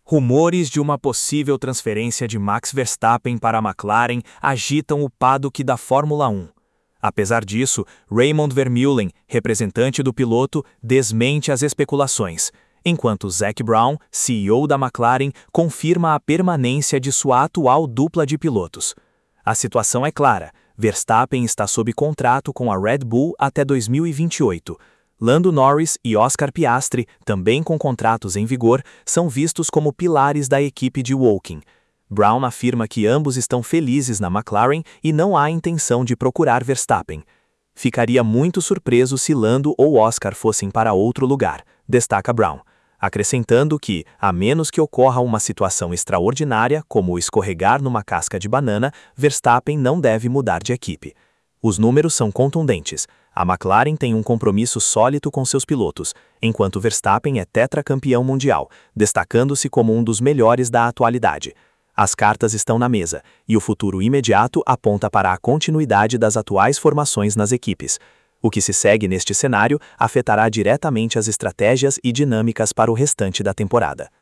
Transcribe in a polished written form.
Rumores de uma possível transferência de Max Verstappen para a McLaren agitam o paddock da Fórmula 1. Apesar disso, Raymond Vermeulen, representante do piloto, desmente as especulações, enquanto Zac Brown, CEO da McLaren, confirma a permanência de sua atual dupla de pilotos. A situação é clara: Verstappen está sob contrato com a Red Bull até 2028. Lando Norris e Oscar Piastri, também com contratos em vigor, são vistos como pilares da equipe de Woking. Brown afirma que ambos estão felizes na McLaren e não há intenção de procurar Verstappen. Ficaria muito surpreso se Lando ou Oscar fossem para outro lugar, destaca Brown, acrescentando que, a menos que ocorra uma situação extraordinária, como escorregar numa casca de banana, Verstappen não deve mudar de equipe. Os números são contundentes. A McLaren tem um compromisso sólido com seus pilotos, enquanto Verstappen é tetracampeão mundial, destacando-se como um dos melhores da atualidade. As cartas estão na mesa, e o futuro imediato aponta para a continuidade das atuais formações nas equipes. O que se segue neste cenário afetará diretamente as estratégias e dinâmicas para o restante da temporada.